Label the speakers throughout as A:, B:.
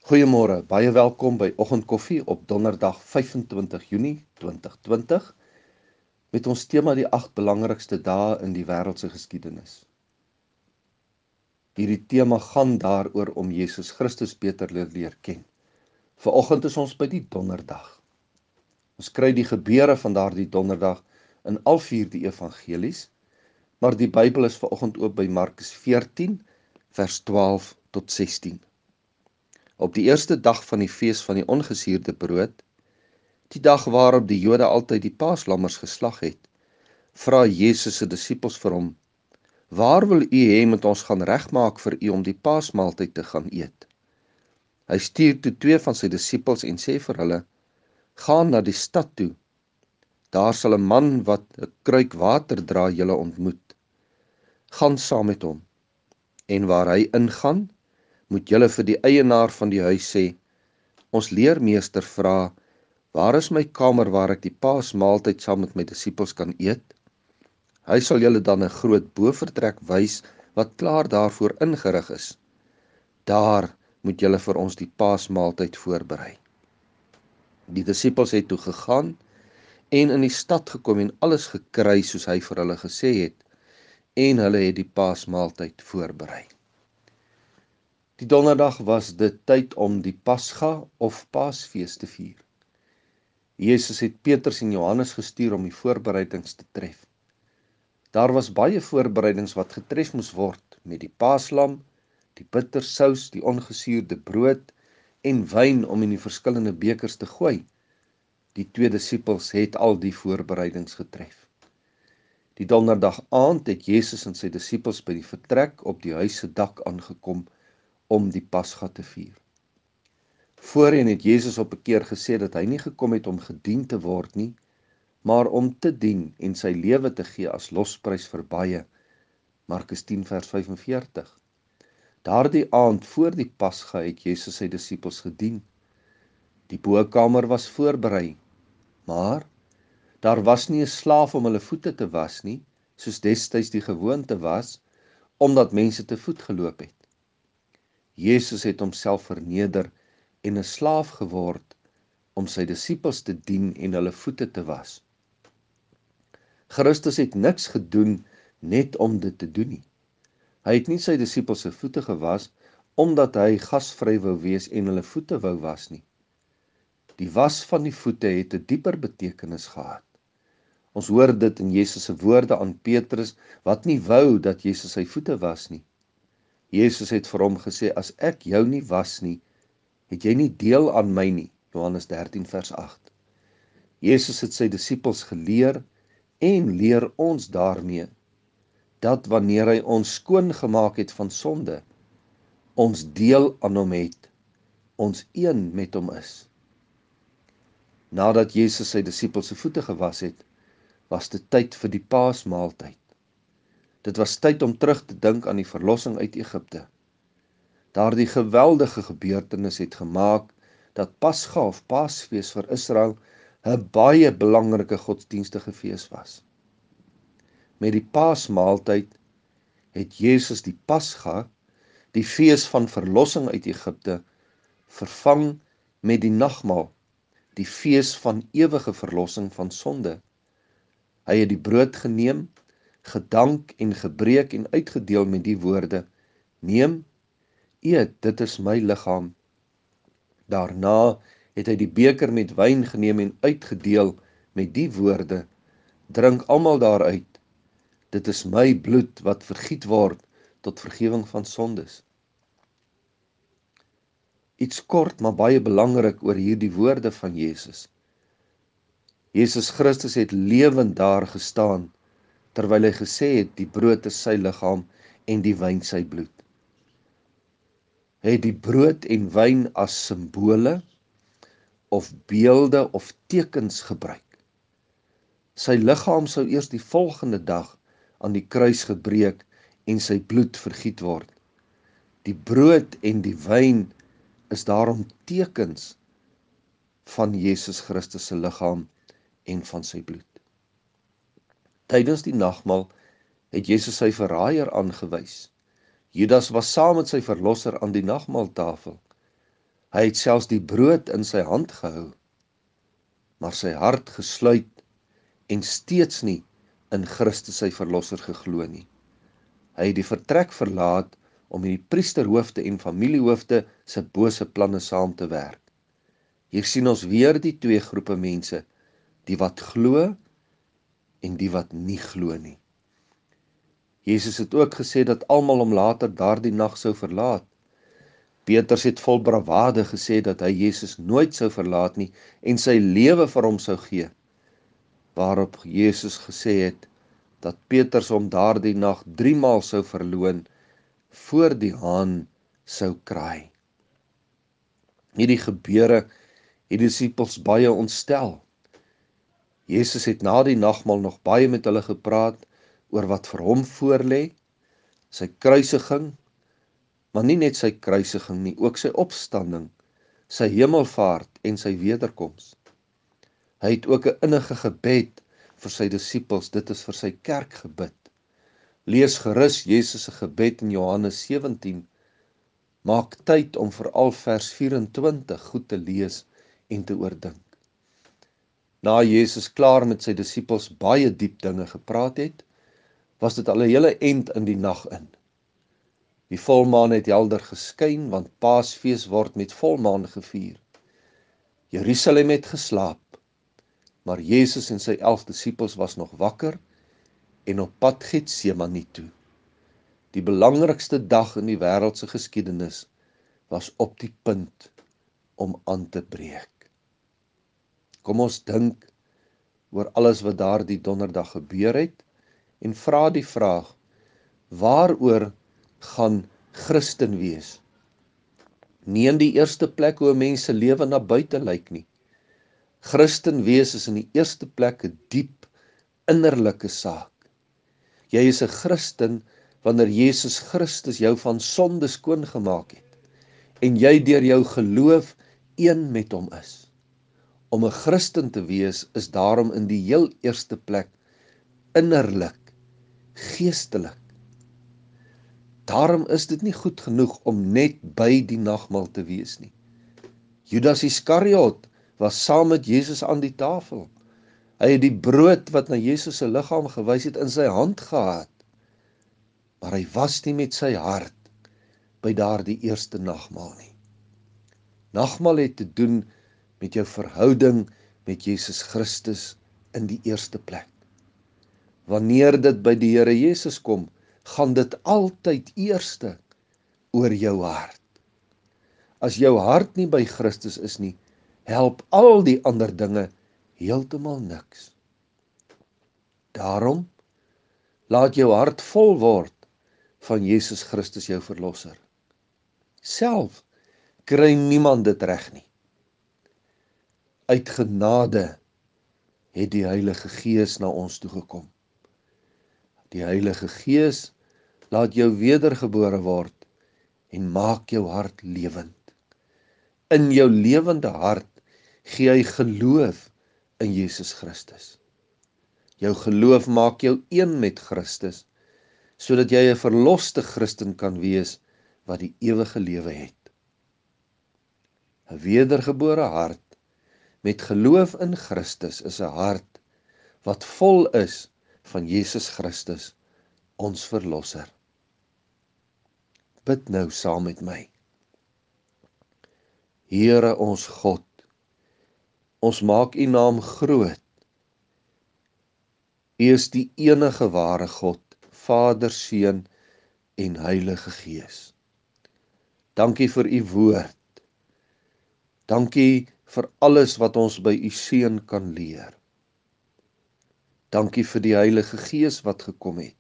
A: Goeiemôre, baie welkom by Oggendkoffie op Donderdag 25 Junie 2020 met ons tema die 8 belangrikste dae in die wêreldse geskiedenis. Hierdie tema gaan daaroor om Jesus Christus beter leer ken. Vanoggend is ons by die Donderdag. Ons kry die gebeure van daardie Donderdag in al 4 die evangelies, maar die Bybel is vanoggend oop by Markus 14 vers 12 tot 16. Op die eerste dag van die fees van die ongesuurde brood, die dag waarop die Jode altyd die paaslammers geslag het, vra Jesus se disippels vir hom: "Waar wil u hê moet ons gaan regmaak vir u om die paasmaaltyd te gaan eet?" Hy stuur toe 2 van sy disippels en sê vir hulle: "Gaan na die stad toe. Daar sal 'n man wat 'n kruik water dra julle ontmoet. Gaan saam met hom. En waar hy ingaan, moet julle vir die eienaar van die huis sê: Ons leermeester vra, waar is my kamer waar ek die paasmaaltyd saam met my disippels kan eet? Hy sal julle dan 'n groot bovertrek wys wat klaar daarvoor ingerig is. Daar moet julle vir ons die paasmaaltyd voorberei." Die disippels het toe gegaan en in die stad gekom en alles gekry soos hy vir hulle gesê het, en hulle het die paasmaaltyd voorberei. Die donderdag was dit tyd om die Pasga of Paasfees te vier. Jesus het Petrus en Johannes gestuur om die voorbereidings te tref. Daar was baie voorbereidings wat getref moes word met die paaslam, die bittersous, die ongesuurde brood en wyn om in die verskillende bekers te gooi. Die 2 disippels het al die voorbereidings getref. Die donderdag aand het Jesus en sy disippels by die vertrek op die huis se dak aangekom om die Pasga te vier. Voorheen het Jesus op 'n keer gesê dat hy nie gekom het om gedien te word nie, maar om te dien en sy lewe te gee as losprys vir baie. Markus 10 vers 45. Daardie aand voor die Pasga het Jesus sy disippels gedien. Die bokamer was voorberei, maar daar was nie 'n slaaf om hulle voete te was nie, soos destyds die gewoonte was, omdat mense te voet geloop het. Jesus het homself verneder en 'n slaaf geword om sy disippels te dien en hulle voete te was. Christus het niks gedoen net om dit te doen nie. Hy het nie sy disippels se voete gewas omdat hy gasvry wou wees en hulle voete wou was nie. Die was van die voete het 'n dieper betekenis gehad. Ons hoor dit in Jesus se woorde aan Petrus wat nie wou dat Jesus sy voete was nie. Jesus het vir hom gesê: "As ek jou nie was nie, het jy nie deel aan my nie." Johannes 13 vers 8. Jesus het sy disippels geleer en leer ons daarmee dat wanneer hy ons skoon gemaak het van sonde, ons deel aan hom het, ons een met hom is. Nadat Jesus sy disippels se voete gewas het, was dit tyd vir die Paasmaaltyd. Dit was tyd om terug te dink aan die verlossing uit Egipte. Daardie geweldige gebeurtenis het gemaak dat Pasga of Paasfees vir Israel 'n baie belangrike godsdienstige fees was. Met die Paasmaaltyd het Jesus die Pasga, die fees van verlossing uit Egipte, vervang met die nagmaal, die fees van ewige verlossing van sonde. Hy het die brood geneem, gedank en gebreek en uitgedeel met die woorde: "Neem, eet, dit is my liggaam." Daarna het hy die beker met wyn geneem en uitgedeel met die woorde: "Drink almal daaruit. Dit is my bloed wat vergiet word tot vergifnis van sondes." Iets kort maar baie belangrik oor hierdie woorde van Jesus. Jesus Christus het lewend daar gestaan terwyl hy gesê het die brood is sy liggaam en die wyn sy bloed. Hy het die brood en wyn as simbole of beelde of tekens gebruik. Sy liggaam sou eers die volgende dag aan die kruis gebreek en sy bloed vergiet word. Die brood en die wyn is daarom tekens van Jesus Christus se liggaam en van sy bloed. Tydens die nagmaal het Jesus sy verraaier aangewys. Judas was saam met sy verlosser aan die nagmaaltafel. Hy het selfs die brood in sy hand gehou, maar sy hart gesluit en steeds nie in Christus sy verlosser geglo nie. Hy het die vertrek verlaat om met die priesterhoofde en familiehoofde se bose planne saam te werk. Hier sien ons weer die twee groepe mense, die wat glo en die wat nie glo nie. Jesus het ook gesê dat almal hom later daardie nag sou verlaat. Petrus het vol bravade gesê dat hy Jesus nooit sou verlaat nie en sy lewe vir hom sou gee, waarop Jesus gesê het dat Petrus hom daardie nag 3 maal sou verloon voor die haan sou kraai. Hierdie gebeure het die disippels baie ontstel. Jesus het na die nagmaal nog baie met hulle gepraat oor wat vir hom voorlê, sy kruisiging, maar nie net sy kruisiging nie, ook sy opstanding, sy hemelvaart en sy wederkoms. Hy het ook 'n innige gebed vir sy disippels, dit is vir sy kerk gebid. Lees gerus Jesus se gebed in Johannes 17. Maak tyd om veral vers 24 goed te lees en te oordink. Na Jesus klaar met sy disippels baie diep dinge gepraat het, was dit al 'n hele end in die nag in. Die volmaan het helder geskyn, want Paasfees word met volmaan gevier. Jerusalem het geslaap, maar Jesus en sy 11 disippels was nog wakker en op pad Getsemane toe. Die belangrikste dag in die wêreldse geskiedenis was op die punt om aan te breek. Kom ons dink oor alles wat daardie donderdag gebeur het en vra die vraag, waaroor gaan Christen wees? Nie in die eerste plek hoe mense lewe na buite lyk nie. Christen wees is in die eerste plek 'n diep innerlike saak. Jy is 'n Christen wanneer Jesus Christus jou van sonde skoon gemaak het en jy deur jou geloof een met hom is. Om 'n Christen te wees is daarom in die heel eerste plek innerlik, geestelik. Daarom is dit nie goed genoeg om net by die nagmaal te wees nie. Judas Iskariot was saam met Jesus aan die tafel. Hy het die brood wat na Jesus se liggaam gewys het in sy hand gehad, maar hy was nie met sy hart by daardie eerste nagmaal nie. Nagmaal het te doen met jou verhouding met Jesus Christus in die eerste plek. Wanneer dit by die Here Jesus kom, gaan dit altyd eerste oor jou hart. As jou hart nie by Christus is nie, help al die ander dinge heeltemal niks. Daarom, laat jou hart vol word van Jesus Christus jou verlosser. Self kry niemand dit reg nie. Uit genade het die Heilige Gees na ons toe gekom. Die Heilige Gees laat jou wedergebore word en maak jou hart lewend. In jou lewende hart gee hy geloof in Jesus Christus. Jou geloof maak jou een met Christus, sodat jy 'n verloste Christen kan wees wat die ewige lewe het. 'n Wedergebore hart met geloof in Christus is 'n hart wat vol is van Jesus Christus, ons verlosser. Bid nou saam met my. Here ons God, ons maak U naam groot. U is die enige ware God, Vader, Seun en Heilige Gees. Dankie vir U woord. Dankie vir alles wat ons by U Seun kan leer. Dankie vir die Heilige Gees wat gekom het.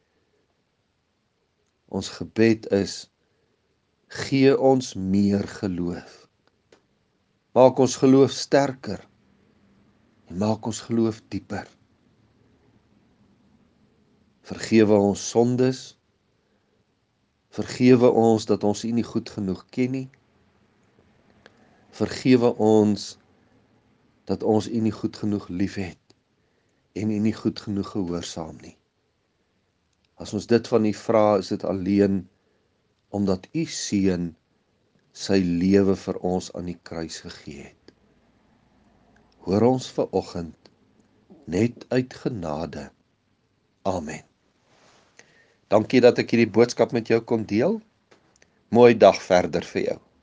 A: Ons gebed is, gee ons meer geloof. Maak ons geloof sterker en maak ons geloof dieper. Vergewe ons sondes, vergewe ons dat ons U nie goed genoeg ken nie, vergewe ons dat ons U nie goed genoeg liefhet en U nie goed genoeg gehoorsaam nie. As ons dit van U vra, is dit alleen omdat U Seun sy lewe vir ons aan die kruis gegee het. Hoor ons vanoggend net uit genade. Amen. Dankie dat ek hierdie boodskap met jou kon deel. Mooi dag verder vir jou.